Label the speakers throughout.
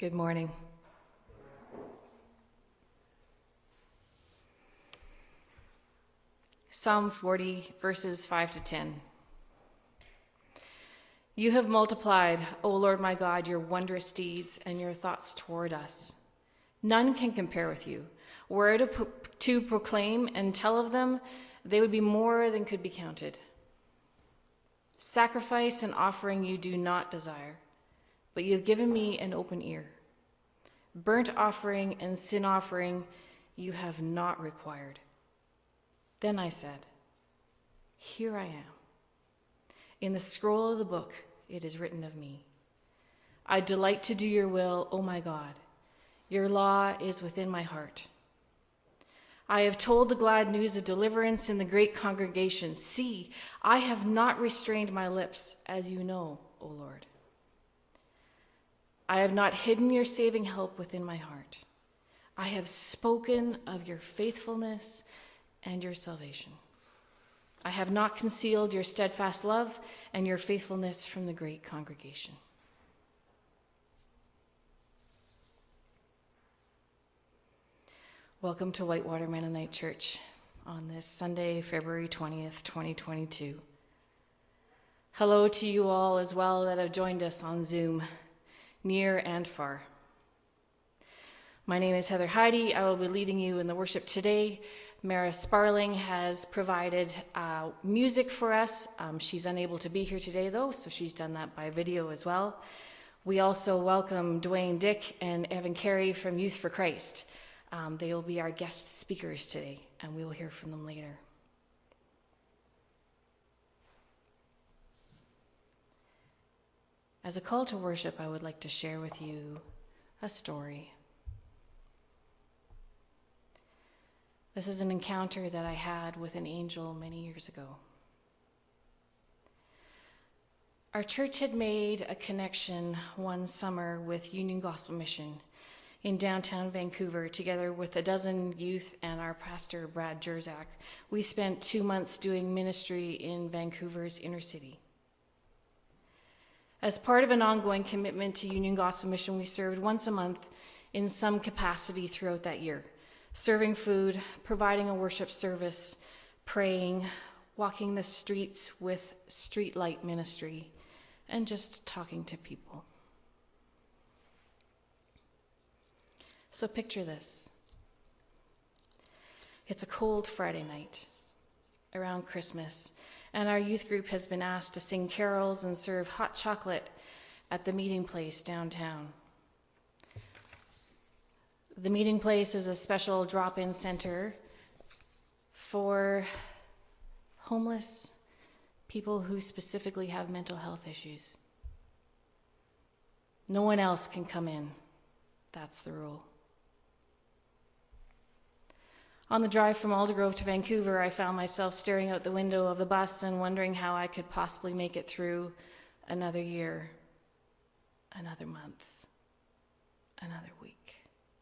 Speaker 1: Good morning. Psalm 40, verses 5 to 10. You have multiplied, O Lord my God, your wondrous deeds and your thoughts toward us. None can compare with you. Were to proclaim and tell of them, they would be more than could be counted. Sacrifice and offering you do not desire, but you have given me an open ear. Burnt offering and sin offering you have not required. Then I said, here I am. In the scroll of the book it is written of me. I delight to do your will, O my God. Your law is within my heart. I have told the glad news of deliverance in the great congregation. See, I have not restrained my lips, as you know, O Lord. I have not hidden your saving help within my heart. I have spoken of your faithfulness and your salvation. I have not concealed your steadfast love and your faithfulness from the great congregation. Welcome to Whitewater Mennonite Church on this Sunday, February 20th, 2022. Hello to you all as well that have joined us on Zoom, near and far. My name is Heather Heidi. I will be leading you in the worship today. Mara Sparling has provided music for us. She's unable to be here today though, so she's done that by video as well. We also welcome Dwayne Dick and Evan Carey from Youth for Christ. They will be our guest speakers today, and we will hear from them later. As a call to worship, I would like to share with you a story. This is an encounter that I had with an angel many years ago. Our church had made a connection one summer with Union Gospel Mission in downtown Vancouver, together with a dozen youth and our pastor, Brad Jerzak. We spent 2 months doing ministry in Vancouver's inner city. As part of an ongoing commitment to Union Gospel Mission, we served once a month in some capacity throughout that year, serving food, providing a worship service, praying, walking the streets with streetlight ministry, and just talking to people. So picture this. It's a cold Friday night around Christmas, and our youth group has been asked to sing carols and serve hot chocolate at the meeting place downtown. The meeting place is a special drop-in center for homeless people who specifically have mental health issues. No one else can come in. That's the rule. On the drive from Aldergrove to Vancouver, I found myself staring out the window of the bus and wondering how I could possibly make it through another year, another month, another week.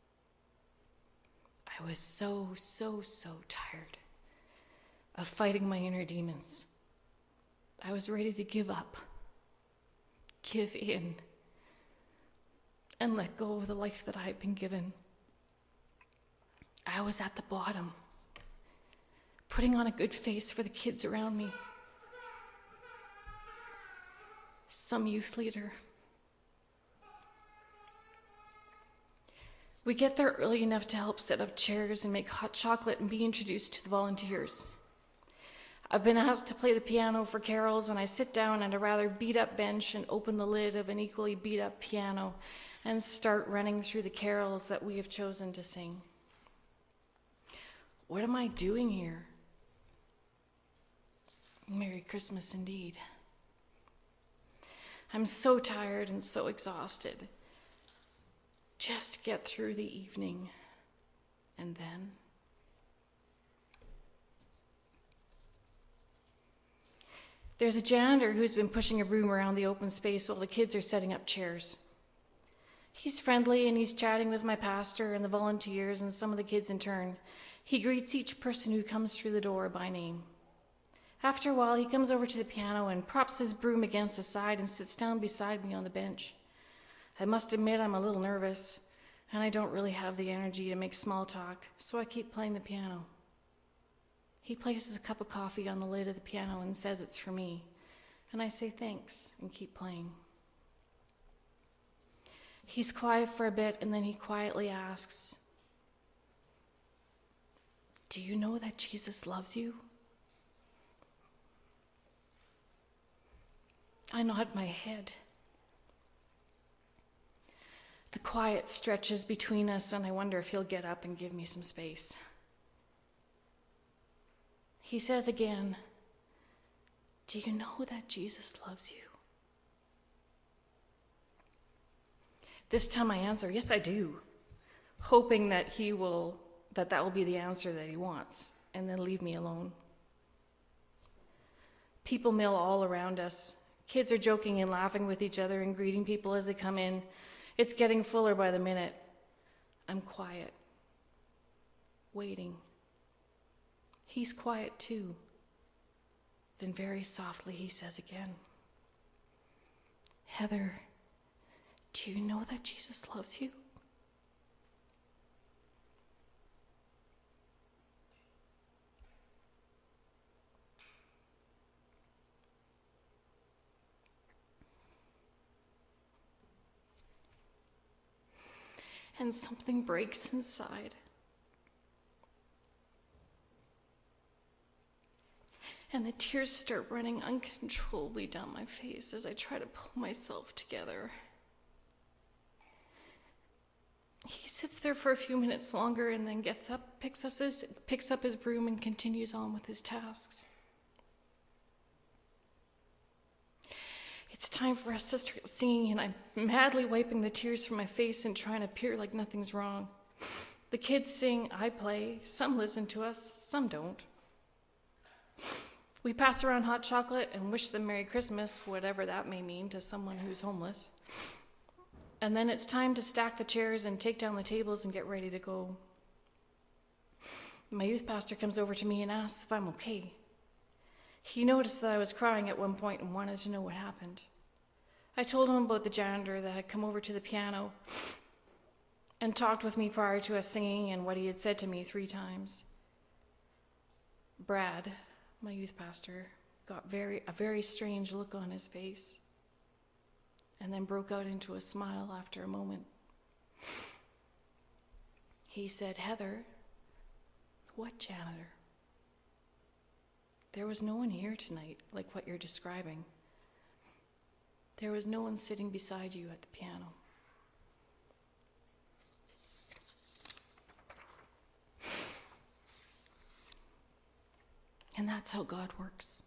Speaker 1: I was so tired of fighting my inner demons. I was ready to give up, give in, and let go of the life that I had been given. I was at the bottom, putting on a good face for the kids around me. Some youth leader. We get there early enough to help set up chairs and make hot chocolate and be introduced to the volunteers. I've been asked to play the piano for carols, and I sit down at a rather beat-up bench and open the lid of an equally beat-up piano and start running through the carols that we have chosen to sing. What am I doing here? Merry Christmas indeed. I'm so tired and so exhausted. Just get through the evening, and then there's a janitor who's been pushing a broom around the open space while the kids are setting up chairs. He's friendly and he's chatting with my pastor and the volunteers and some of the kids in turn. He greets each person who comes through the door by name. After a while, he comes over to the piano and props his broom against the side and sits down beside me on the bench. I must admit I'm a little nervous, and I don't really have the energy to make small talk, so I keep playing the piano. He places a cup of coffee on the lid of the piano and says it's for me, and I say thanks and keep playing. He's quiet for a bit, and then he quietly asks, "Do you know that Jesus loves you?" I nod my head. The quiet stretches between us, and I wonder if he'll get up and give me some space. He says again, "Do you know that Jesus loves you?" This time I answer, "Yes, I do," hoping that that will be the answer that he wants, and then leave me alone. People mill all around us. Kids are joking and laughing with each other and greeting people as they come in. It's getting fuller by the minute. I'm quiet, waiting. He's quiet too. Then very softly he says again, "Heather, do you know that Jesus loves you?" And something breaks inside. And the tears start running uncontrollably down my face as I try to pull myself together. He sits there for a few minutes longer and then gets up, picks up his broom and continues on with his tasks. It's time for us to start singing, and I'm madly wiping the tears from my face and trying to appear like nothing's wrong. The kids sing, I play, some listen to us, some don't. We pass around hot chocolate and wish them Merry Christmas, whatever that may mean to someone who's homeless. And then it's time to stack the chairs and take down the tables and get ready to go. My youth pastor comes over to me and asks if I'm okay. He noticed that I was crying at one point and wanted to know what happened. I told him about the janitor that had come over to the piano and talked with me prior to us singing and what he had said to me 3 times. Brad, my youth pastor, got a very strange look on his face and then broke out into a smile after a moment. He said, "Heather, what janitor? There was no one here tonight like what you're describing. There was no one sitting beside you at the piano." And that's how God works.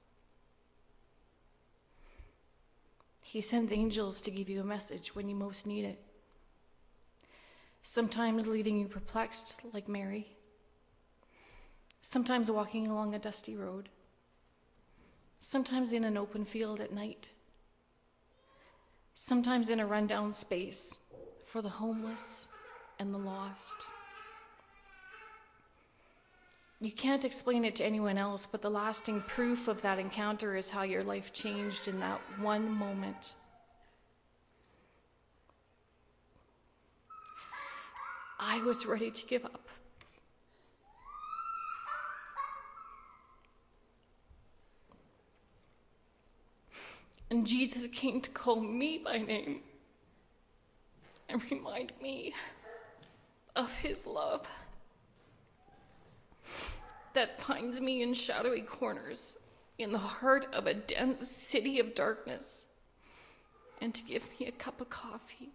Speaker 1: He sends angels to give you a message when you most need it. Sometimes leaving you perplexed, like Mary. Sometimes walking along a dusty road. Sometimes in an open field at night. Sometimes in a rundown space for the homeless and the lost. You can't explain it to anyone else, but the lasting proof of that encounter is how your life changed in that one moment. I was ready to give up. And Jesus came to call me by name and remind me of his love that finds me in shadowy corners in the heart of a dense city of darkness, and to give me a cup of coffee.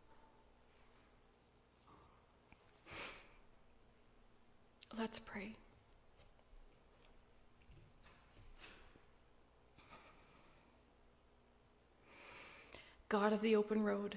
Speaker 1: Let's pray. God of the open road,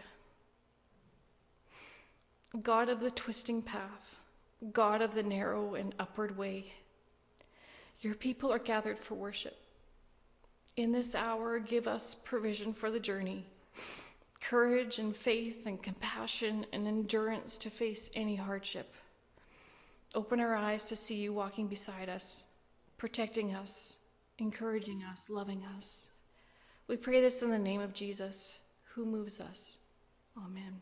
Speaker 1: God of the twisting path, God of the narrow and upward way, your people are gathered for worship. In this hour, give us provision for the journey, courage and faith and compassion and endurance to face any hardship. Open our eyes to see you walking beside us, protecting us, encouraging us, loving us. We pray this in the name of Jesus, who moves us. Amen.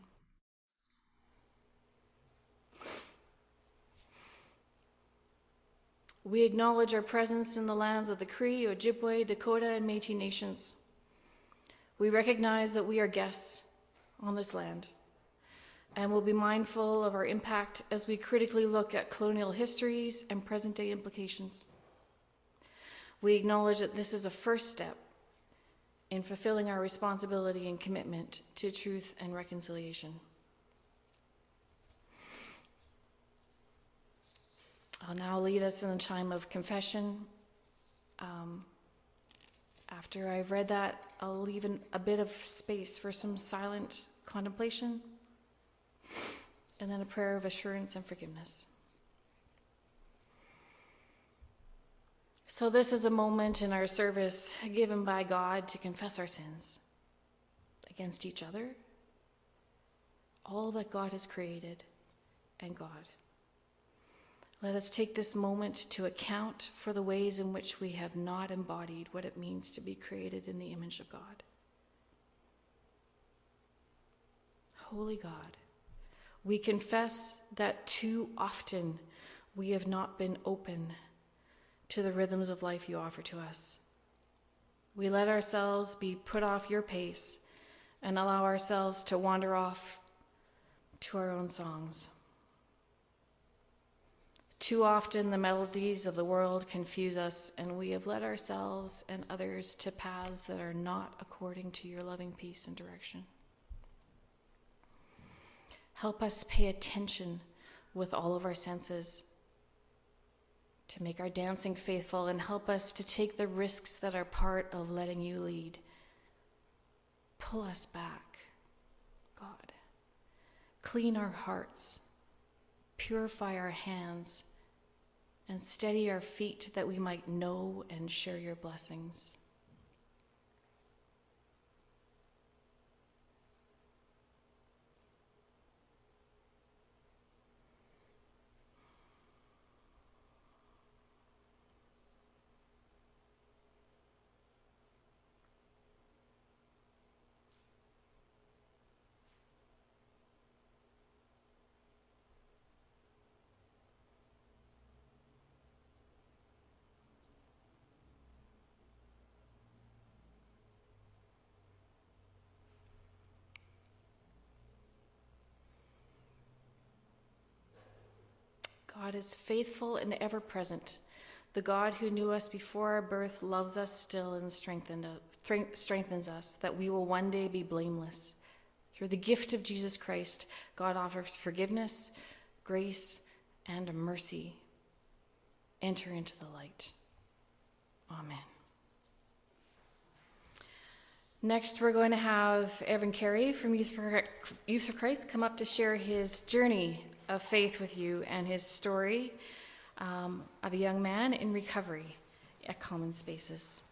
Speaker 1: We acknowledge our presence in the lands of the Cree, Ojibwe, Dakota, and Métis nations. We recognize that we are guests on this land and will be mindful of our impact as we critically look at colonial histories and present-day implications. We acknowledge that this is a first step in fulfilling our responsibility and commitment to truth and reconciliation. I'll now lead us in a time of confession. After I've read that, I'll leave a bit of space for some silent contemplation, and then a prayer of assurance and forgiveness. So this is a moment in our service given by God to confess our sins against each other, all that God has created, and God. Let us take this moment to account for the ways in which we have not embodied what it means to be created in the image of God. Holy God, we confess that too often we have not been open to the rhythms of life you offer to us. We let ourselves be put off your pace and allow ourselves to wander off to our own songs. Too often the melodies of the world confuse us, and we have led ourselves and others to paths that are not according to your loving peace and direction. Help us pay attention with all of our senses to make our dancing faithful, and help us to take the risks that are part of letting you lead. Pull us back, God. Clean our hearts, purify our hands, and steady our feet that we might know and share your blessings. God is faithful and ever present. The God who knew us before our birth loves us still and strengthens us, that we will one day be blameless. Through the gift of Jesus Christ, God offers forgiveness, grace, and mercy. Enter into the light. Amen. Next, we're going to have Evan Carey from Youth for Christ come up to share his journey of faith with you and his story of a young man in recovery at Common Spaces.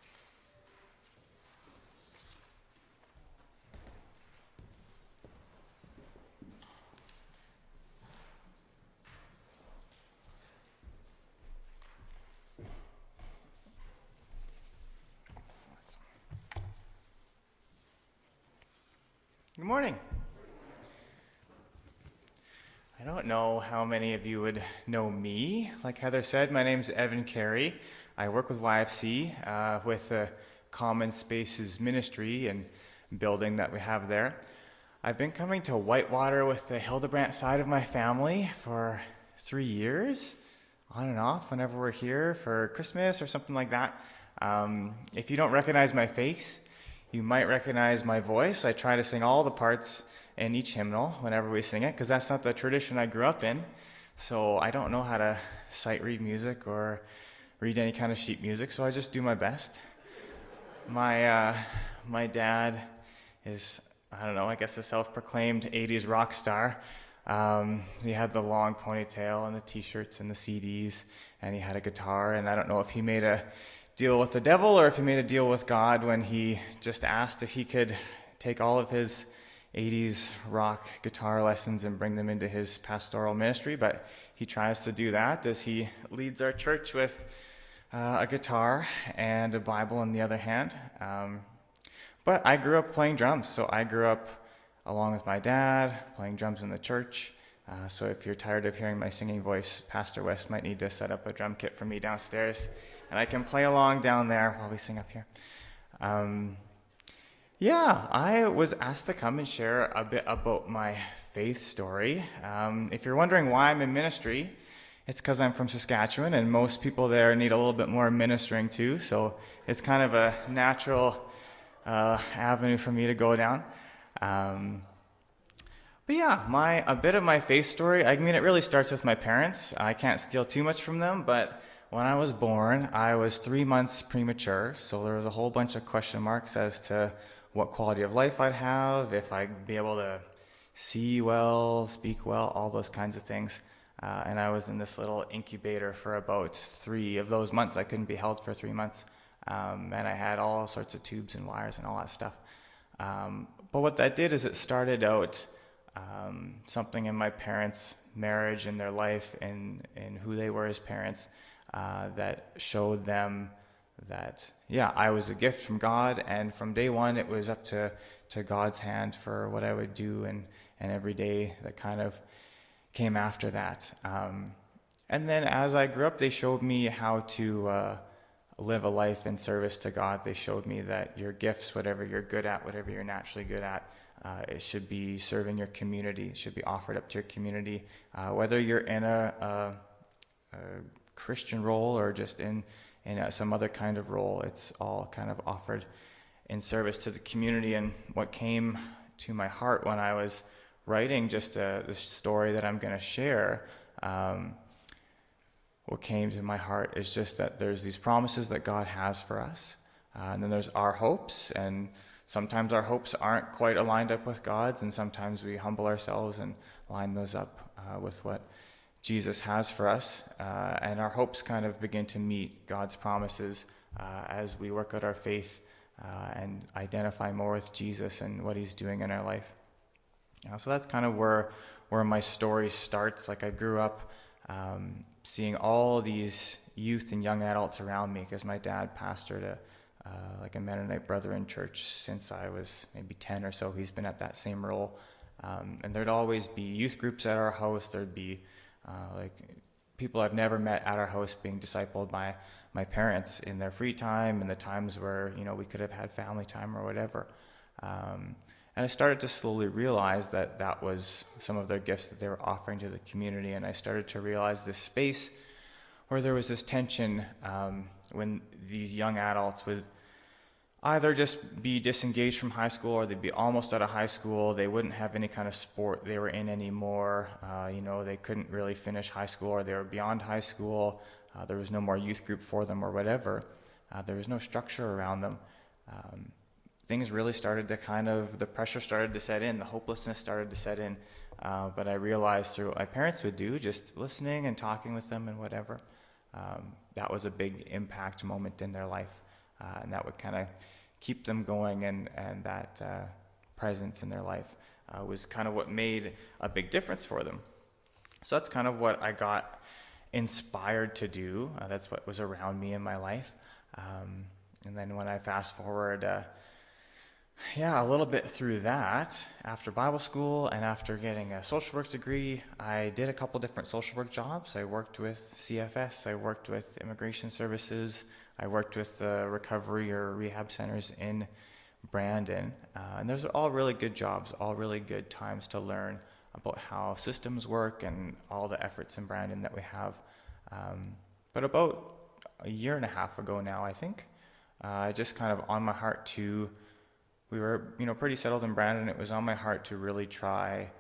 Speaker 2: Good morning. I don't know how many of you would know me. Like Heather said, my name's Evan Carey. I work with YFC with the Common Spaces Ministry and building that we have there. I've been coming to Whitewater with the Hildebrandt side of my family for 3 years, on and off, whenever we're here for Christmas or something like that. If you don't recognize my face, you might recognize my voice. I try to sing all the parts in each hymnal whenever we sing it, because that's not the tradition I grew up in. So I don't know how to sight read music or read any kind of sheet music, so I just do my best. My dad is, I don't know, I guess a self-proclaimed 80s rock star. He had the long ponytail and the t-shirts and the CDs, and he had a guitar, and I don't know if he made a deal with the devil or if he made a deal with God when he just asked if he could take all of his 80s rock guitar lessons and bring them into his pastoral ministry, but he tries to do that as he leads our church with a guitar and a Bible in the other hand. But I grew up playing drums, so I grew up along with my dad, playing drums in the church. So if you're tired of hearing my singing voice, Pastor West might need to set up a drum kit for me downstairs, and I can play along down there while we sing up here. I was asked to come and share a bit about my faith story. If you're wondering why I'm in ministry, it's because I'm from Saskatchewan, and most people there need a little bit more ministering too, so it's kind of a natural avenue for me to go down. A bit of my faith story, I mean, it really starts with my parents. I can't steal too much from them, but when I was born, I was 3 months premature, so there was a whole bunch of question marks as to what quality of life I'd have, if I'd be able to see well, speak well, all those kinds of things. And I was in this little incubator for about 3 of those months. I couldn't be held for 3 months. And I had all sorts of tubes and wires and all that stuff. But what that did is it started out something in my parents' marriage and their life and who they were as parents that showed them that, I was a gift from God, and from day one it was up to God's hand for what I would do and every day that kind of came after that. And then as I grew up, they showed me how to live a life in service to God. They showed me that your gifts, whatever you're good at, whatever you're naturally good at, it should be serving your community. It should be offered up to your community, whether you're in a Christian role or just in some other kind of role. It's all kind of offered in service to the community. And what came to my heart when I was writing just the story that I'm going to share, what came to my heart is just that there's these promises that God has for us, and then there's our hopes, and sometimes our hopes aren't quite aligned up with God's, and sometimes we humble ourselves and line those up with what Jesus has for us, and our hopes kind of begin to meet God's promises as we work out our faith and identify more with Jesus and what he's doing in our life. So that's kind of where my story starts. Like, I grew up seeing all these youth and young adults around me because my dad pastored a Mennonite Brethren church since I was maybe 10 or so. He's been at that same role. And there'd always be youth groups at our house. There'd be people I've never met at our house being discipled by my parents in their free time and the times where, we could have had family time or whatever. And I started to slowly realize that was some of their gifts that they were offering to the community. And I started to realize this space where there was this tension when these young adults would either just be disengaged from high school or they'd be almost out of high school. They wouldn't have any kind of sport they were in anymore. They couldn't really finish high school, or they were beyond high school. There was no more youth group for them or whatever. There was no structure around them. Things really started to the pressure started to set in, the hopelessness started to set in. But I realized through what my parents would do, just listening and talking with them and whatever, that was a big impact moment in their life. And that would kind of keep them going, and that presence in their life was kind of what made a big difference for them. So that's kind of what I got inspired to do. That's what was around me in my life. And then when I fast forward, a little bit through that, after Bible school and after getting a social work degree, I did a couple different social work jobs. I worked with CFS, I worked with immigration services, I worked with recovery or rehab centers in Brandon. And those are all really good jobs, all really good times to learn about how systems work and all the efforts in Brandon that we have. But about a year and a half ago now, I think, just kind of on my heart we were, pretty settled in Brandon. It was on my heart to really try,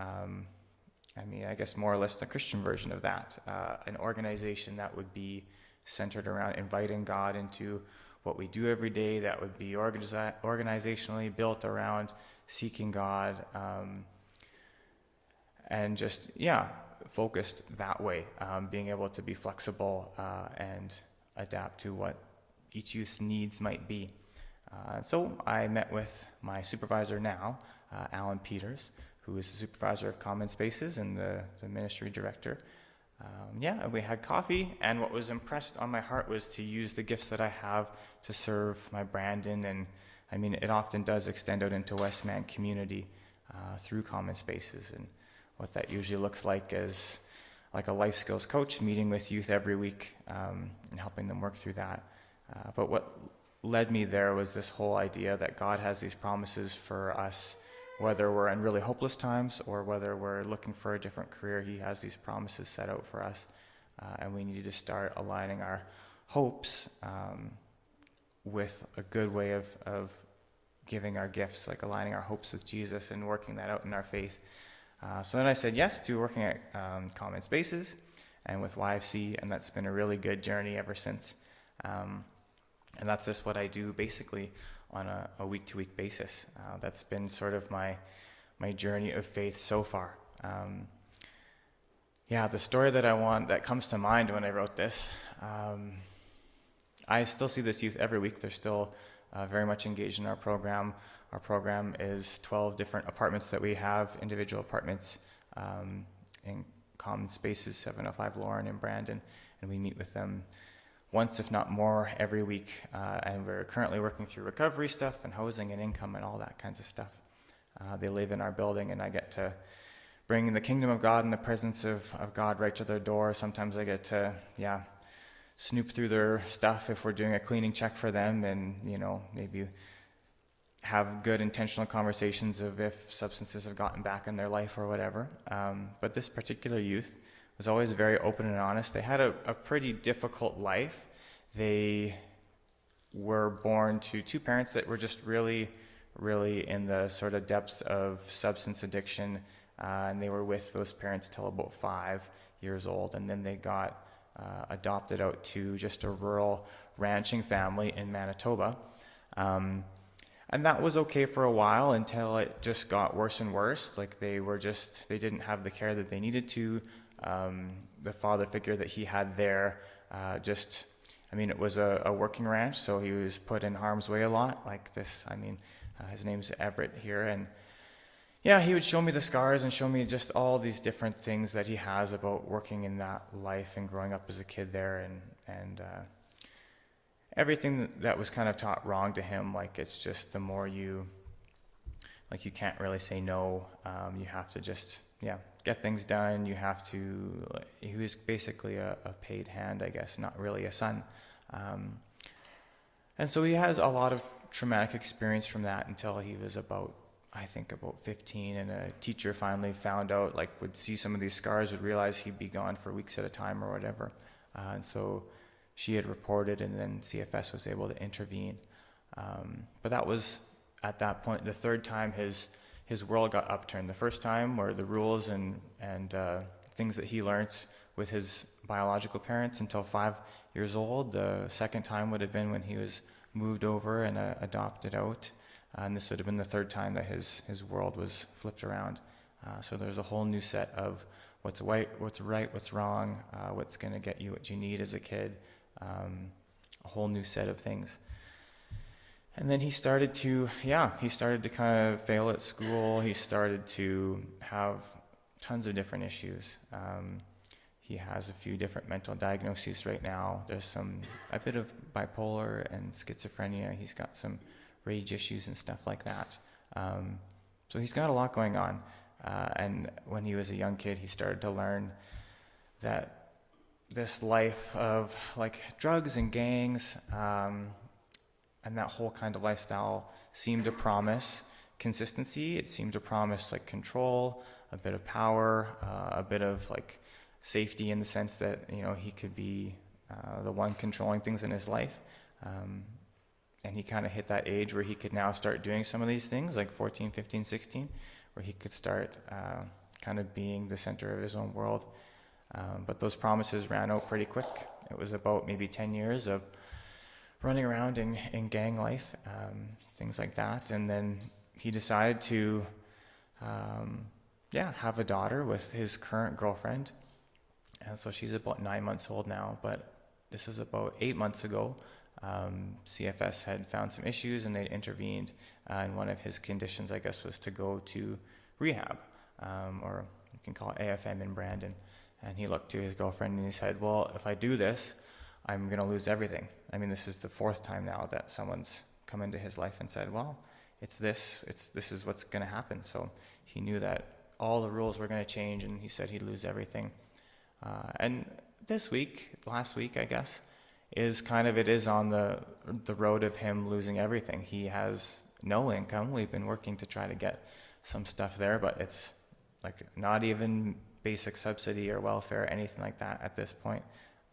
Speaker 2: I guess more or less the Christian version of that, an organization that would be centered around inviting God into what we do every day, that would be organizationally built around seeking God, and just, focused that way, being able to be flexible and adapt to what each youth's needs might be. So I met with my supervisor now, Alan Peters, who is the supervisor of Common Spaces and the ministry director. We had coffee, and what was impressed on my heart was to use the gifts that I have to serve my Brandon, and it often does extend out into Westman community. through Common Spaces. And what that usually looks like is like a life skills coach meeting with youth every week and helping them work through that. But what led me there was this whole idea that God has these promises for us, whether we're in really hopeless times or whether we're looking for a different career. He has these promises set out for us, and we need to start aligning our hopes with a good way of giving our gifts, like aligning our hopes with Jesus and working that out in our faith. So then I said yes to working at Common Spaces and with YFC, and that's been a really good journey ever since. And that's just what I do basically on a week-to-week basis. That's been sort of my journey of faith so far. The story that comes to mind when I wrote this, I still see this youth every week. They're still very much engaged in our program. Our program is 12 different apartments that we have, individual apartments in Common Spaces, 705 Lauren in Brandon, and we meet with them once, if not more, every week. And we're currently working through recovery stuff and housing and income and all that kinds of stuff. They live in our building, and I get to bring the kingdom of God and the presence of God right to their door. Sometimes I get to, snoop through their stuff if we're doing a cleaning check for them, and, maybe have good intentional conversations of if substances have gotten back in their life or whatever. But this particular youth was always very open and honest. They had a pretty difficult life. They were born to two parents that were just really, really in the sort of depths of substance addiction, and they were with those parents till about 5 years old, and then they got adopted out to just a rural ranching family in Manitoba. And that was okay for a while until it just got worse and worse. Like they didn't have the care that they needed to. The father figure that he had there, it was a working ranch, so he was put in harm's way a lot. Like this, his name's Everett here, and he would show me the scars and show me just all these different things that he has about working in that life and growing up as a kid there, and everything that was kind of taught wrong to him. Like it's just the more you can't really say no. You have to just get things done. He was basically a paid hand, I guess, not really a son. And so he has a lot of traumatic experience from that until he was about 15, and a teacher finally found out, would see some of these scars, would realize he'd be gone for weeks at a time or whatever. And so she had reported, and then CFS was able to intervene. But that was, at that point, the third time his world got upturned. The first time were the rules and things that he learned with his biological parents until 5 years old. The second time would have been when he was moved over and adopted out. And this would have been the third time that his world was flipped around. So there's a whole new set of what's right, what's wrong, what's going to get you what you need as a kid, a whole new set of things. And then he started to kind of fail at school. He started to have tons of different issues. He has a few different mental diagnoses right now. There's a bit of bipolar and schizophrenia. He's got some rage issues and stuff like that. So he's got a lot going on. And when he was a young kid, he started to learn that this life of drugs and gangs and that whole kind of lifestyle seemed to promise consistency. It seemed to promise control, a bit of power, a bit of safety in the sense that he could be the one controlling things in his life. And he kind of hit that age where he could now start doing some of these things, 14, 15, 16, where he could start kind of being the center of his own world. But those promises ran out pretty quick. It was about maybe 10 years of running around in gang life, things like that. And then he decided to have a daughter with his current girlfriend. And so she's about 9 months old now, but this is about 8 months ago. CFS had found some issues and they intervened, and one of his conditions, I guess, was to go to rehab, or you can call it AFM in Brandon. And he looked to his girlfriend and he said, well, if I do this, I'm going to lose everything. This is the fourth time now that someone's come into his life and said, well, this is what's going to happen. So he knew that all the rules were going to change, and he said he'd lose everything. And last week, I guess, it is on the road of him losing everything. He has no income. We've been working to try to get some stuff there, but it's like not even basic subsidy or welfare or anything like that at this point.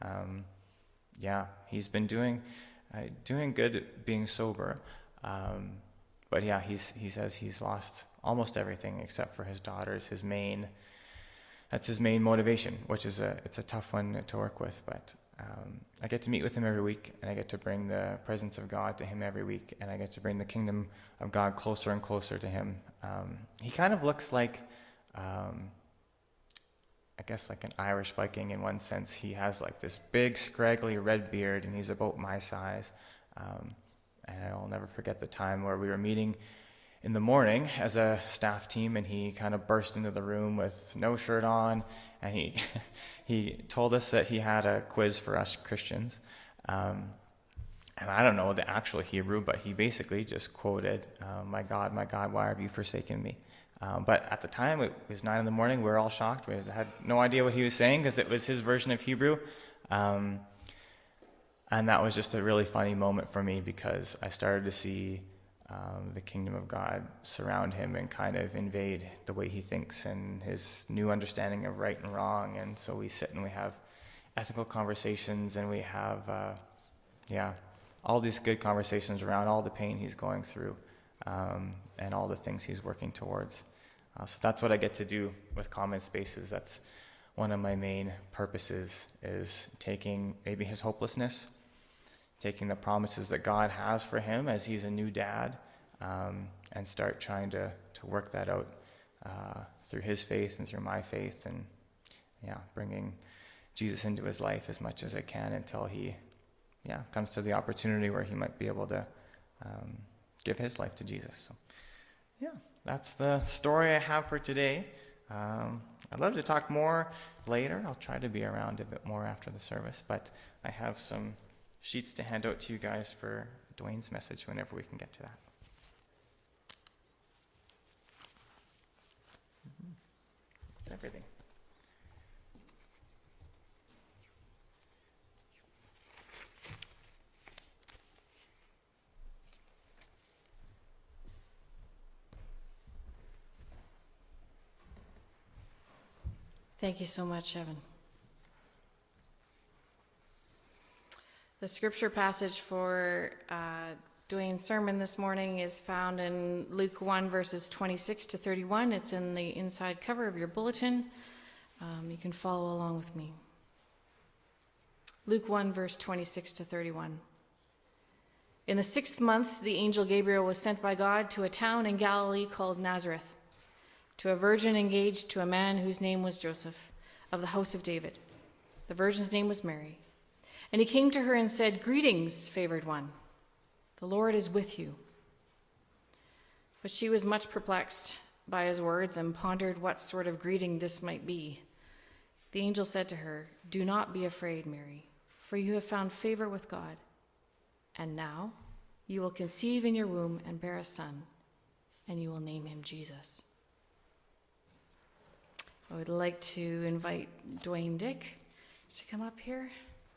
Speaker 2: He's been doing good being sober. But yeah, he says he's lost almost everything except for his daughters. That's his main motivation, which is it's a tough one to work with. But I get to meet with him every week, and I get to bring the presence of God to him every week, and I get to bring the kingdom of God closer and closer to him. He kind of looks like, I guess, like an Irish Viking in one sense. He has like this big, scraggly red beard, and he's about my size. And I'll never forget the time where we were meeting in the morning as a staff team, and he kind of burst into the room with no shirt on, and he told us that he had a quiz for us Christians. And I don't know the actual Hebrew, but he basically just quoted, my God, why have you forsaken me? But at the time, it was 9 a.m. We were all shocked. We had no idea what he was saying because it was his version of Hebrew. And that was just a really funny moment for me, because I started to see the kingdom of God surround him and kind of invade the way he thinks and his new understanding of right and wrong. And so we sit and we have ethical conversations, and we have, all these good conversations around all the pain he's going through, and all the things he's working towards. So that's what I get to do with Common Spaces. That's one of my main purposes, is taking maybe his hopelessness, taking the promises that God has for him as he's a new dad, and start trying to work that out through his faith and through my faith, and bringing Jesus into his life as much as I can until he comes to the opportunity where he might be able to give his life to Jesus. So that's the story I have for today. I'd love to talk more later. I'll try to be around a bit more after the service, but I have some sheets to hand out to you guys for Dwayne's message whenever we can get to that. That's everything.
Speaker 1: Thank you so much, Evan. The scripture passage for Dwayne's sermon this morning is found in Luke 1, verses 26 to 31. It's in the inside cover of your bulletin. You can follow along with me. Luke 1, verse 26 to 31. In the 6th month, the angel Gabriel was sent by God to a town in Galilee called Nazareth, to a virgin engaged to a man whose name was Joseph, of the house of David. The virgin's name was Mary. And he came to her and said, "Greetings, favored one. The Lord is with you." But she was much perplexed by his words and pondered what sort of greeting this might be. The angel said to her, "Do not be afraid, Mary, for you have found favor with God. And now you will conceive in your womb and bear a son, and you will name him Jesus." I would like to invite Dwayne Dick to come up here.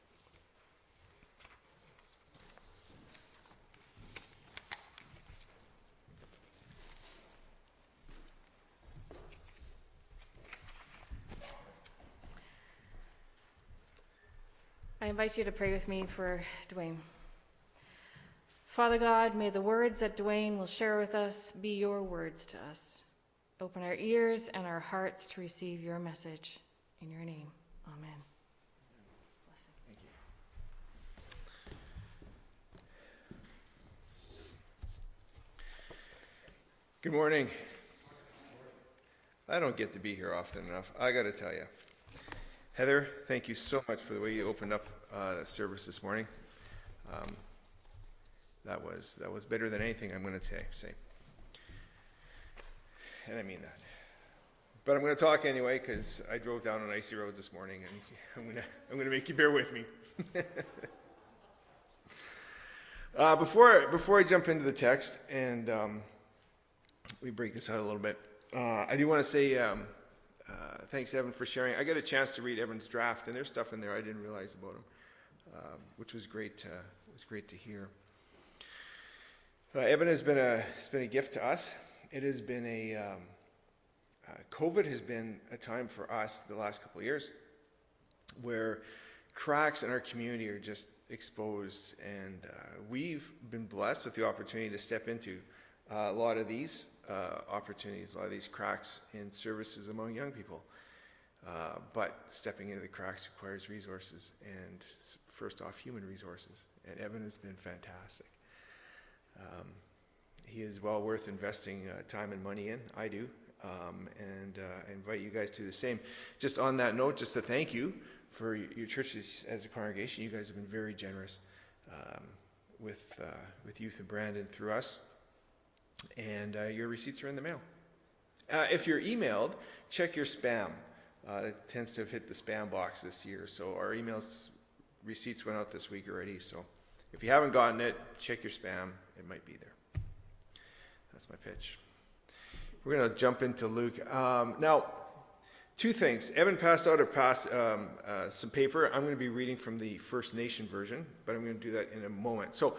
Speaker 1: I invite you to pray with me for Dwayne. Father God, may the words that Dwayne will share with us be your words to us. Open our ears and our hearts to receive your message. In your name, amen.
Speaker 3: Thank you. Good morning. I don't get to be here often enough, I got to tell you. Heather, thank you so much for the way you opened up the service this morning. That was better than anything I'm going to say. And I mean that. But I'm going to talk anyway because I drove down on icy roads this morning, and I'm going to make you bear with me. Before I jump into the text and we break this out a little bit. I do want to say thanks, Evan, for sharing. I got a chance to read Evan's draft, and there's stuff in there I didn't realize about him, which was great. Was great to hear. Evan has been a gift to us. It has been COVID has been a time for us the last couple of years where cracks in our community are just exposed, and we've been blessed with the opportunity to step into a lot of these opportunities, a lot of these cracks in services among young people. But stepping into the cracks requires resources, and first off, human resources. And Evan has been fantastic. He is well worth investing time and money in. I do. And I invite you guys to do the same. Just on that note, just to thank you for your churches as a congregation. You guys have been very generous with Youth and Brandon through us. And your receipts are in the mail. If you're emailed, check your spam. It tends to have hit the spam box this year. So our receipts went out this week already. So if you haven't gotten it, check your spam. It might be there. That's my pitch. We're going to jump into Luke. Now, two things. Evan passed out some paper. I'm going to be reading from the First Nation version, but I'm going to do that in a moment. So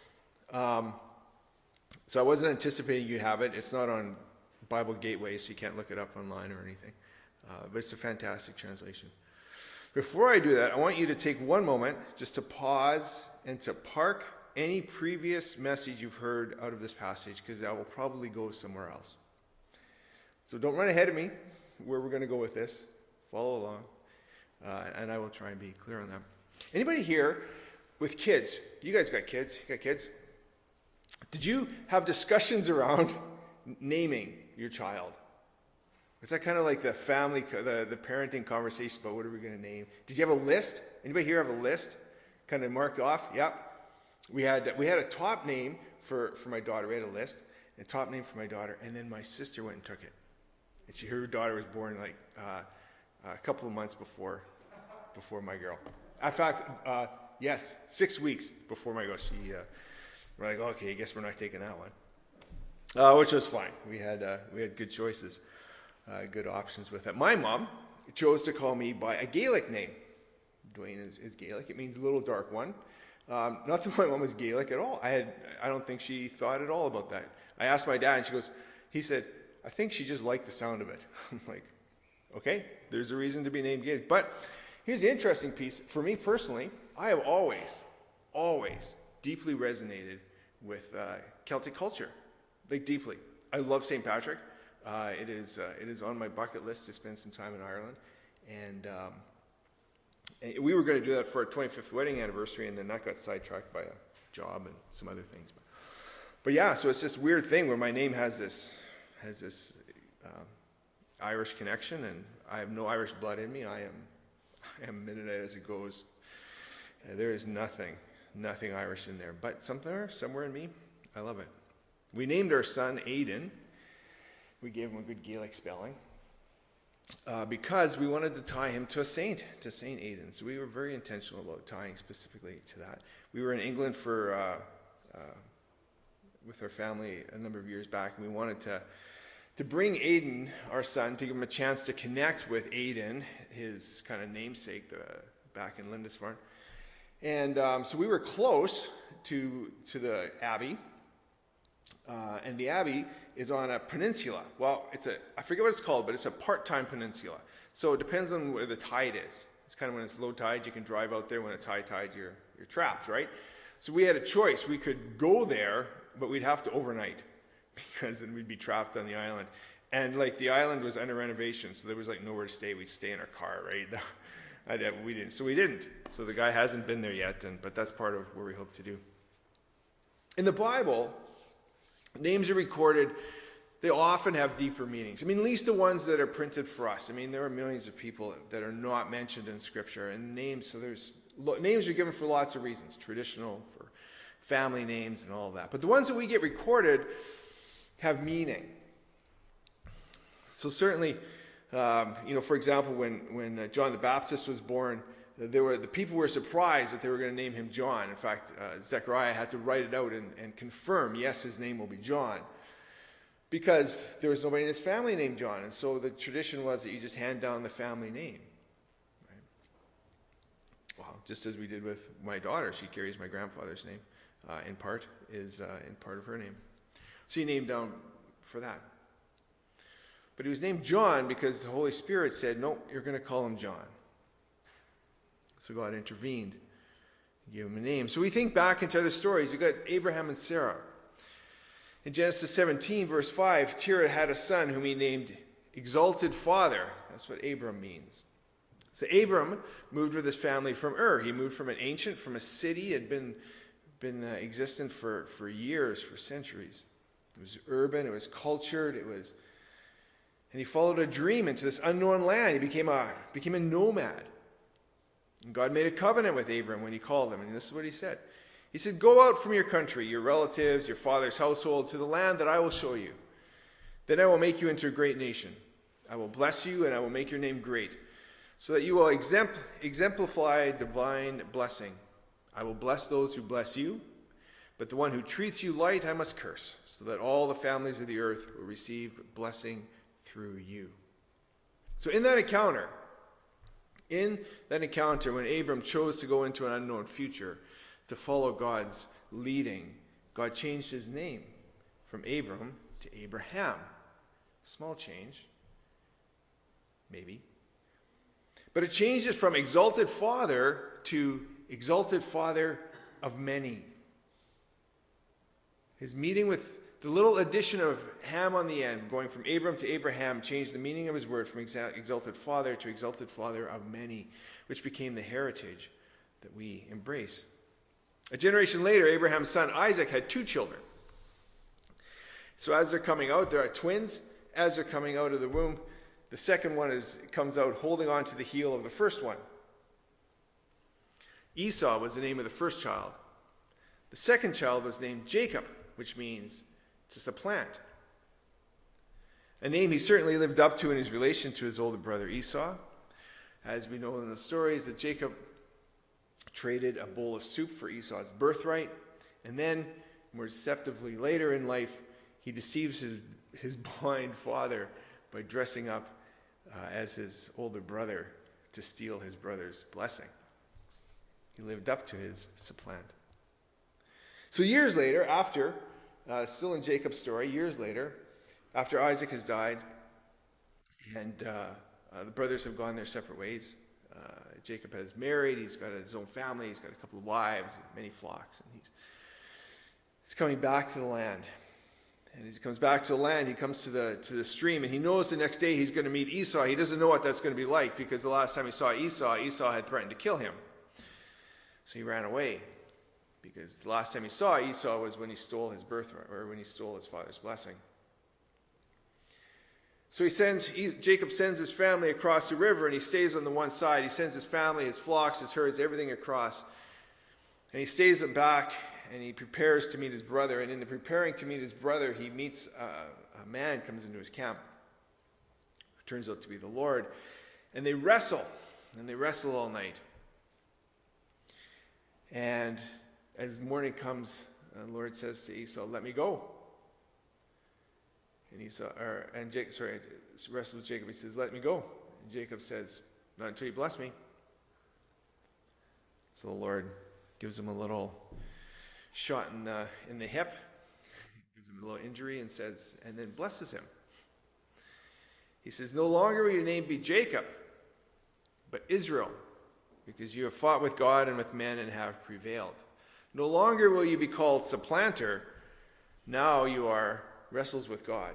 Speaker 3: I wasn't anticipating you'd have it. It's not on Bible Gateway, so you can't look it up online or anything. But it's a fantastic translation. Before I do that, I want you to take one moment just to pause and to park any previous message you've heard out of this passage, because that will probably go somewhere else. So don't run ahead of me where we're going to go with this. Follow along. And I will try and be clear on that. Anybody here with kids? You guys got kids? You got kids? Did you have discussions around naming your child? Was that kind of like the family, the parenting conversation about what are we going to name? Did you have a list? Anybody here have a list kind of marked off? Yep. We had a top name for my daughter. We had a list, a top name for my daughter, and then my sister went and took it. And her daughter was born like a couple of months before my girl. In fact, yes, 6 weeks before my girl. We're like, okay, I guess we're not taking that one, which was fine. We had good choices, good options with it. My mom chose to call me by a Gaelic name. Dwayne is Gaelic. It means little dark one. Not that my mom was Gaelic at all. I don't think she thought at all about that. I asked my dad, and he said, I think she just liked the sound of it. I'm like, okay, there's a reason to be named Gaelic. But here's the interesting piece. For me personally, I have always deeply resonated with Celtic culture, like deeply. I love St. Patrick. It is on my bucket list to spend some time in Ireland, and we were going to do that for our 25th wedding anniversary, and then that got sidetracked by a job and some other things. But yeah, so it's this weird thing where my name has this Irish connection, and I have no Irish blood in me. I am Mennonite as it goes. There is nothing Irish in there, but somewhere in me, I love it. We named our son Aidan. We gave him a good Gaelic spelling because we wanted to tie him to Saint Aidan. So we were very intentional about tying specifically to that. We were in England with our family a number of years back, and we wanted to bring Aidan, our son, to give him a chance to connect with Aidan, his kind of namesake, back in Lindisfarne. And so we were close to the Abbey, and the Abbey is on a peninsula. Well, I forget what it's called, but it's a part-time peninsula. So it depends on where the tide is. It's kind of when it's low tide, you can drive out there. When it's high tide, you're trapped, right? So we had a choice. We could go there, but we'd have to overnight because then we'd be trapped on the island. And like the island was under renovation, so there was like nowhere to stay. We'd stay in our car, right? We didn't. So the guy hasn't been there yet, but that's part of what we hope to do. In the Bible, names are recorded. They often have deeper meanings. I mean, at least the ones that are printed for us. I mean, there are millions of people that are not mentioned in Scripture, and names are given for lots of reasons. Traditional, for family names and all of that. But the ones that we get recorded have meaning. So certainly, for example, when John the Baptist was born, the people were surprised that they were going to name him John. In fact, Zechariah had to write it out and confirm, yes, his name will be John. because there was nobody in his family named John. And so the tradition was that you just hand down the family name. Right? Well, just as we did with my daughter, she carries my grandfather's name in part of her name. So he named down for that. But he was named John because the Holy Spirit said, no, you're going to call him John. So God intervened and gave him a name. So we think back into other stories. You've got Abraham and Sarah. In Genesis 17, verse 5, Terah had a son whom he named Exalted Father. That's what Abram means. So Abram moved with his family from Ur. He moved from a city, had been existent for years, for centuries. It was urban, it was cultured, and he followed a dream into this unknown land. He became a nomad. And God made a covenant with Abram when he called him, and this is what he said. He said, go out from your country, your relatives, your father's household, to the land that I will show you. Then I will make you into a great nation. I will bless you, and I will make your name great, so that you will exemplify divine blessing. I will bless those who bless you, but the one who treats you light I must curse, so that all the families of the earth will receive blessing through you. So in that encounter, when Abram chose to go into an unknown future to follow God's leading, God changed his name from Abram to Abraham. Small change, maybe. But it changed it from Exalted Father to Exalted Father of many. His meeting with the little addition of Ham on the end, going from Abram to Abraham, changed the meaning of his word from Exalted Father to Exalted Father of many, which became the heritage that we embrace. A generation later, Abraham's son Isaac had 2 children. So as they're coming out, there are twins. As they're coming out of the womb, the second one comes out holding on to the heel of the first one. Esau was the name of the first child. The second child was named Jacob, which means to supplant. A name he certainly lived up to in his relation to his older brother Esau. As we know in the stories, that Jacob traded a bowl of soup for Esau's birthright, and then, more deceptively later in life, he deceives his blind father by dressing up as his older brother to steal his brother's blessing. He lived up to his supplant. So years later, still in Jacob's story, years later, after Isaac has died, and the brothers have gone their separate ways, Jacob has married, he's got his own family, he's got a couple of wives, many flocks, and he's coming back to the land. And as he comes back to the land, he comes to the stream, and he knows the next day he's going to meet Esau. He doesn't know what that's going to be like, because the last time he saw Esau had threatened to kill him. So he ran away, because the last time he saw Esau was when he stole his birthright, or when he stole his father's blessing. So Jacob sends his family across the river, and he stays on the one side. He sends his family, his flocks, his herds, everything across. And he stays them back, and he prepares to meet his brother. And in the preparing to meet his brother, he meets a man comes into his camp, who turns out to be the Lord. And they wrestle all night. And as morning comes, the Lord says to Esau, "Let me go." And Jacob wrestles with Jacob. He says, "Let me go." And Jacob says, "Not until you bless me." So the Lord gives him a little shot in the hip, gives him a little injury, and then blesses him. He says, "No longer will your name be Jacob, but Israel, because you have fought with God and with men and have prevailed. No longer will you be called supplanter. Now you are wrestles with God."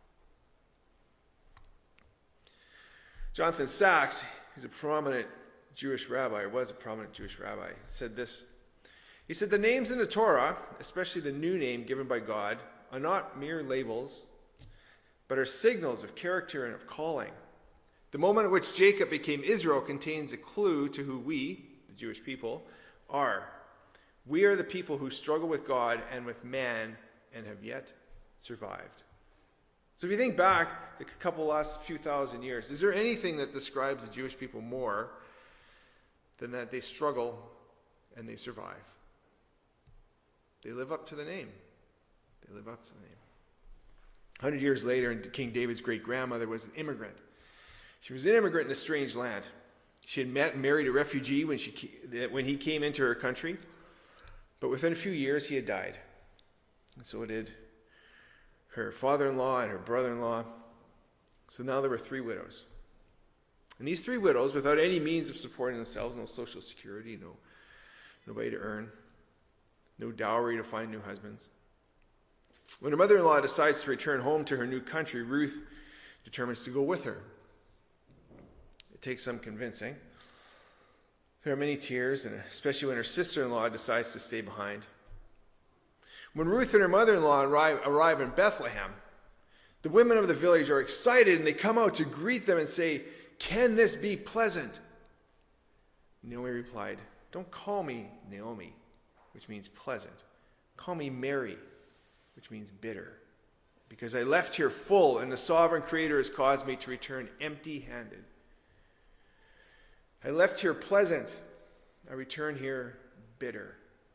Speaker 3: Jonathan Sacks, who's a prominent Jewish rabbi, or was a prominent Jewish rabbi, said this. He said, "The names in the Torah, especially the new name given by God, are not mere labels, but are signals of character and of calling. The moment at which Jacob became Israel contains a clue to who we, the Jewish people, are. We are the people who struggle with God and with man and have yet survived." So if you think back the last few thousand years, is there anything that describes the Jewish people more than that they struggle and they survive? They live up to the name. They live up to the name. 100 years later, King David's great-grandmother was an immigrant. She was an immigrant in a strange land. She had met and married a refugee when he came into her country, but within a few years he had died. And so did her father-in-law and her brother-in-law. So now there were 3 widows. And these 3 widows, without any means of supporting themselves, no social security, no way to earn, no dowry to find new husbands. When her mother-in-law decides to return home to her new country, Ruth determines to go with her. It takes some convincing. There are many tears, and especially when her sister-in-law decides to stay behind. When Ruth and her mother-in-law arrive in Bethlehem, the women of the village are excited, and they come out to greet them and say, "Can this be pleasant?" Naomi replied, "Don't call me Naomi, which means pleasant. Call me Mary, which means bitter, because I left here full, and the sovereign Creator has caused me to return empty-handed. I left here pleasant, I return here bitter."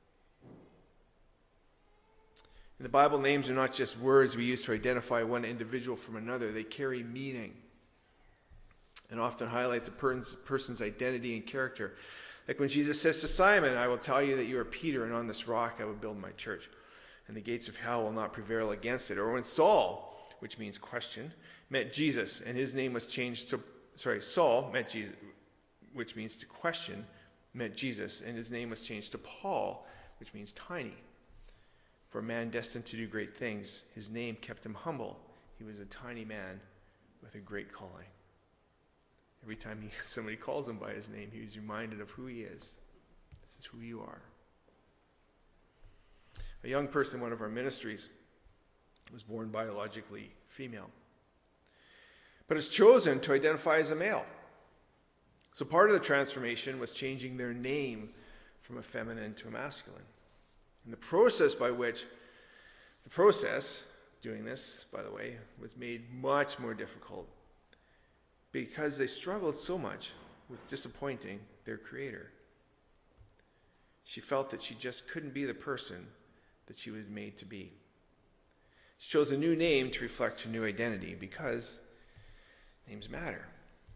Speaker 3: And the Bible names are not just words we use to identify one individual from another. They carry meaning and often highlights a person's identity and character. Like when Jesus says to Simon, "I will tell you that you are Peter, and on this rock I will build my church, and the gates of hell will not prevail against it." Or when Saul, which means question, met Jesus, and his name was changed to, Saul met Jesus, which means to question, met Jesus, and his name was changed to Paul, which means tiny. For a man destined to do great things, his name kept him humble. He was a tiny man with a great calling. Every time somebody calls him by his name, he was reminded of who he is. This is who you are. A young person in one of our ministries was born biologically female, but is chosen to identify as a male. So part of the transformation was changing their name from a feminine to a masculine. And the process, doing this, by the way, was made much more difficult because they struggled so much with disappointing their Creator. She felt that she just couldn't be the person that she was made to be. She chose a new name to reflect her new identity because names matter.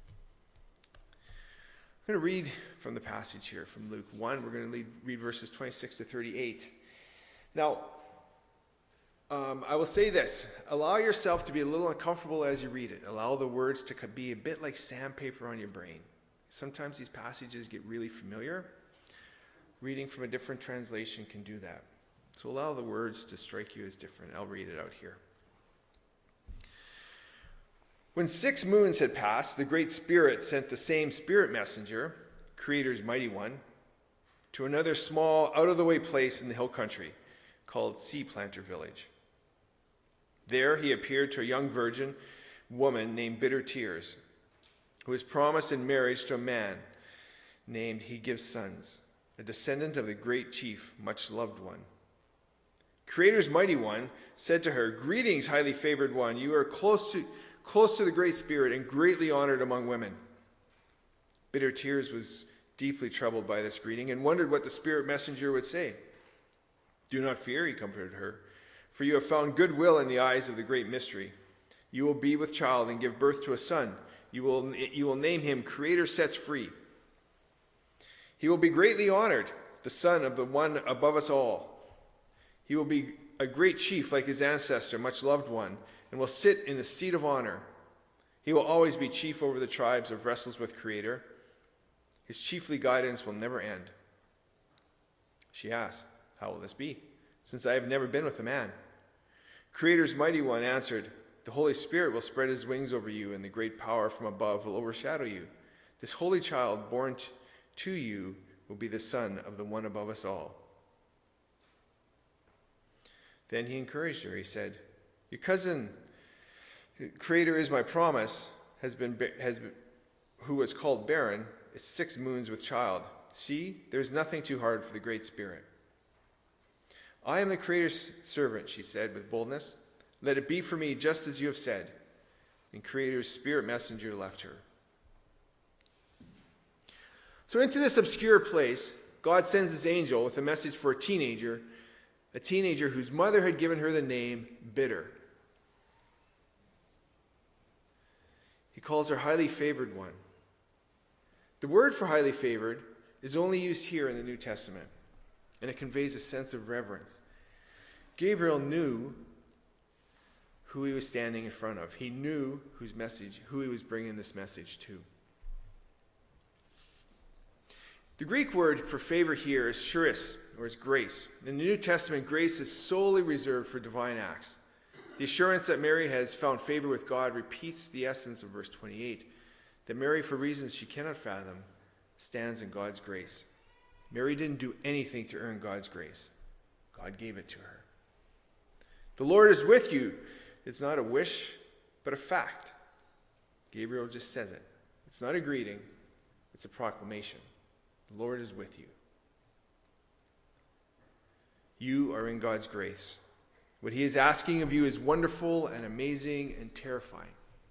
Speaker 3: I'm going to read from the passage here from Luke 1. We're going to read verses 26 to 38. Now, I will say this. Allow yourself to be a little uncomfortable as you read it. Allow the words to be a bit like sandpaper on your brain. Sometimes these passages get really familiar. Reading from a different translation can do that. So allow the words to strike you as different. I'll read it out here. When 6 moons had passed, the Great Spirit sent the same Spirit messenger, Creator's mighty one, to another small, out-of-the-way place in the hill country called Sea Planter Village. There he appeared to a young virgin woman named Bitter Tears, who was promised in marriage to a man named He Gives Sons, a descendant of the great chief, much loved one. Creator's mighty one said to her, "Greetings, highly favored one. You are close to the Great Spirit and greatly honored among women." Bitter Tears was deeply troubled by this greeting and wondered what the Spirit messenger would say. "Do not fear," he comforted her, "for you have found goodwill in the eyes of the great mystery. You will be with child and give birth to a son. You will name him Creator Sets Free. He will be greatly honored, the son of the one above us all. He will be a great chief like his ancestor, much loved one, and will sit in the seat of honor. He will always be chief over the tribes of wrestlers with Creator. His chiefly guidance will never end." She asked, "How will this be, since I have never been with a man?" Creator's mighty one answered, "The Holy Spirit will spread his wings over you, and the great power from above will overshadow you. This holy child born to you will be the son of the one above us all." Then he encouraged her. He said, "Your cousin, Creator is my promise, who was called barren, is 6 moons with child. See, there's nothing too hard for the Great Spirit." "I am the Creator's servant," she said with boldness. "Let it be for me just as you have said." And Creator's Spirit messenger left her. So into this obscure place, God sends his angel with a message for a teenager whose mother had given her the name Bitter. calls her highly favored one. The word for highly favored is only used here in the New Testament, and it conveys a sense of reverence. Gabriel knew who he was standing in front of. He knew who he was bringing this message to. The Greek word for favor here is charis, or is grace. In the New Testament, grace is solely reserved for divine acts. The assurance that Mary has found favor with God repeats the essence of verse 28, that Mary, for reasons she cannot fathom, stands in God's grace. Mary didn't do anything to earn God's grace. God gave it to her. The Lord is with you. It's not a wish, but a fact. Gabriel just says it. It's not a greeting, it's a proclamation. The Lord is with you. You are in God's grace. What he is asking of you is wonderful and amazing and terrifying.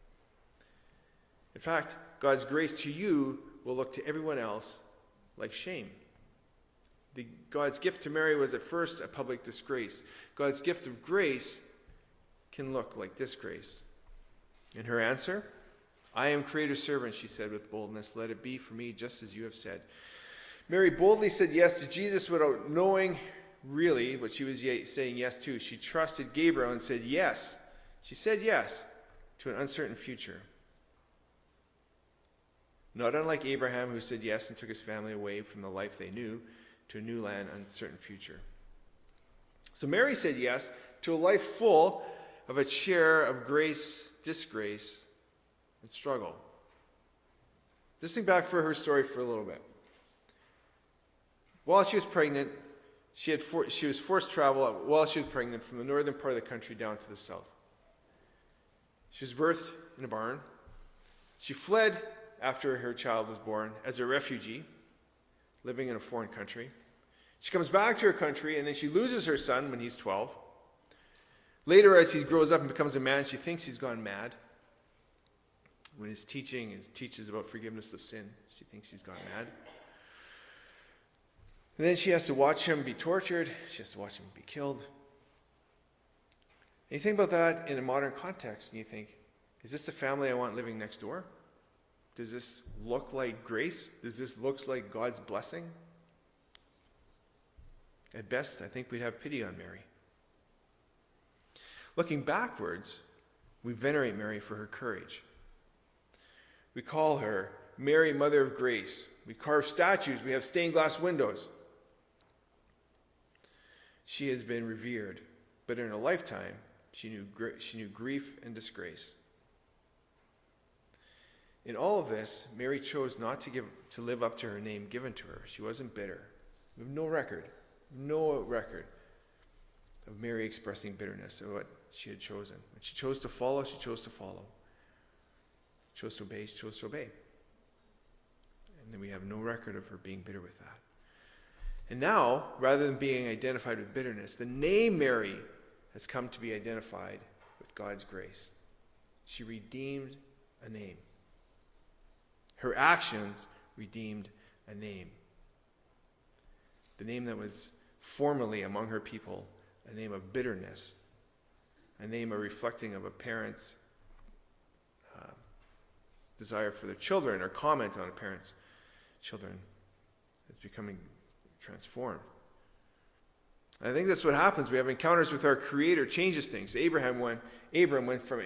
Speaker 3: In fact, God's grace to you will look to everyone else like shame. God's gift to Mary was at first a public disgrace. God's gift of grace can look like disgrace. In her answer, I am Creator's servant, she said with boldness. Let it be for me just as you have said. Mary boldly said yes to Jesus without knowing really what she was saying yes to. She trusted Gabriel and said yes. She said yes to an uncertain future. Not unlike Abraham, who said yes and took his family away from the life they knew to a new land, uncertain future. So Mary said yes to a life full of its share of grace, disgrace, and struggle. Just think back for her story for a little bit. While she was pregnant, she was forced to travel while she was pregnant from the northern part of the country down to the south. She was birthed in a barn. She fled after her child was born as a refugee, living in a foreign country. She comes back to her country, and then she loses her son when he's 12. Later, as he grows up and becomes a man, she thinks he's gone mad. When his teaches about forgiveness of sin, she thinks he's gone mad. And then she has to watch him be tortured. She has to watch him be killed. And you think about that in a modern context, and you think, is this the family I want living next door? Does this look like grace? Does this look like God's blessing? At best, I think we'd have pity on Mary. Looking backwards, we venerate Mary for her courage. We call her Mary, Mother of Grace. We carve statues. We have stained glass windows. She has been revered, but in her lifetime, she knew grief and disgrace. In all of this, Mary chose not to live up to her name given to her. She wasn't bitter. We have no record of Mary expressing bitterness of what she had chosen. When she chose to follow, she chose to follow. She chose to obey, she chose to obey. And then we have no record of her being bitter with that. And now, rather than being identified with bitterness, the name Mary has come to be identified with God's grace. She redeemed a name. Her actions redeemed a name. The name that was formerly among her people a name of bitterness, a name of reflecting of a parent's desire for their children or comment on a parent's children. It's becoming transformed. I think that's what happens. We have encounters with our Creator, changes things. Abram went from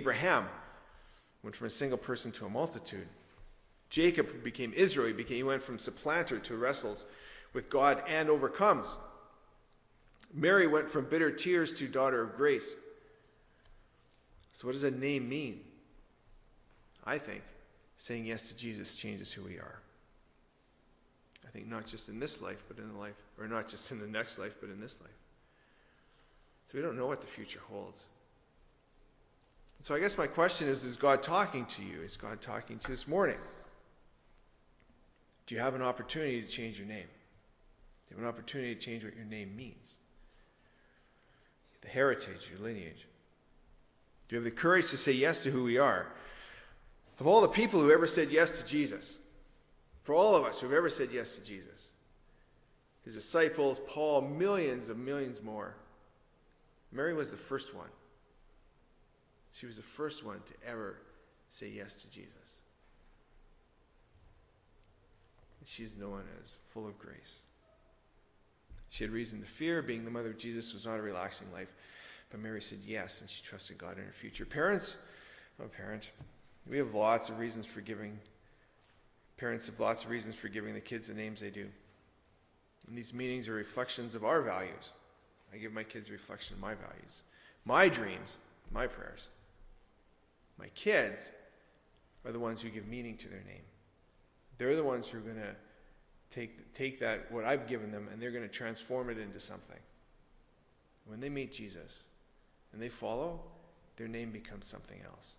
Speaker 3: a single person to a multitude. Jacob became Israel. He went from supplanter to wrestles with God and overcomes. Mary went from bitter tears to daughter of grace. So what does a name mean? I think saying yes to Jesus changes who we are. I think not just in this life, but in the life, or not just in the next life, but in this life. So we don't know what the future holds. So I guess my question is God talking to you? Is God talking to you this morning? Do you have an opportunity to change your name? Do you have an opportunity to change what your name means? The heritage, your lineage. Do you have the courage to say yes to who we are? Of all the people who ever said yes to Jesus, for all of us who have ever said yes to Jesus, his disciples, Paul, millions of millions more, Mary was the first one. She was the first one to ever say yes to Jesus. And she is known as full of grace. She had reason to fear. Being the mother of Jesus was not a relaxing life. But Mary said yes, and she trusted God in her future. Parents, we have lots of reasons for giving. Parents have lots of reasons for giving the kids the names they do. And these meanings are reflections of our values. I give my kids a reflection of my values, my dreams, my prayers. My kids are the ones who give meaning to their name. They're the ones who are going to take that, what I've given them, and they're going to transform it into something. When they meet Jesus and they follow, their name becomes something else.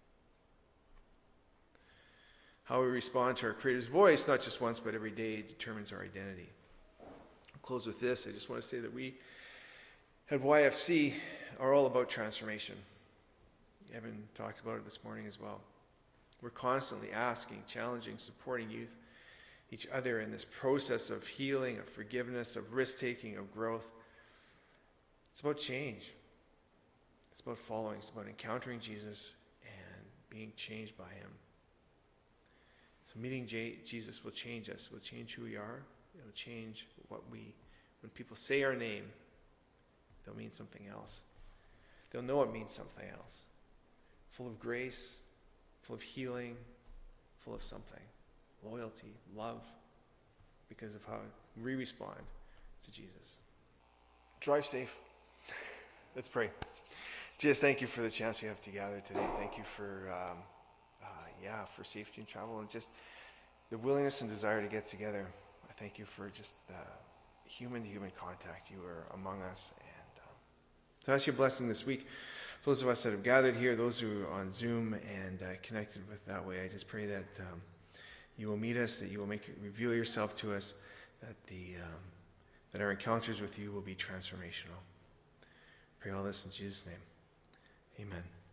Speaker 3: How we respond to our Creator's voice, not just once but every day, determines our identity. I'll close with this. I just want to say that we at YFC are all about transformation. Evan talked about it this morning as well. We're constantly asking, challenging, supporting youth, each other in this process of healing, of forgiveness, of risk-taking, of growth. It's about change. It's about following. It's about encountering Jesus and being changed by him. So meeting Jesus will change us. It will change who we are. It will change what when people say our name, they'll mean something else. They'll know it means something else. Full of grace, full of healing, full of something. Loyalty, love, because of how we respond to Jesus. Drive safe. Let's pray. Jesus, thank you for the chance we have to gather today. Thank you for safety and travel and just the willingness and desire to get together. I thank you for just human-to-human contact. You are among us. And to ask your blessing this week, for those of us that have gathered here, those who are on Zoom and connected with that way, I just pray that you will meet us, that you will reveal yourself to us, that our encounters with you will be transformational. Pray all this in Jesus' name. Amen.